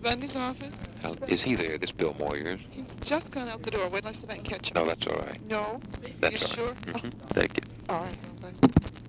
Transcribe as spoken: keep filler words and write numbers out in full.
Bundy's office? Now, is he there, this Bill Moyers? He's just gone out the door. Wait till I see if I can catch him. No, that's all right. No? That's You all right. sure? Mm-hmm. Thank you. All right. Bye.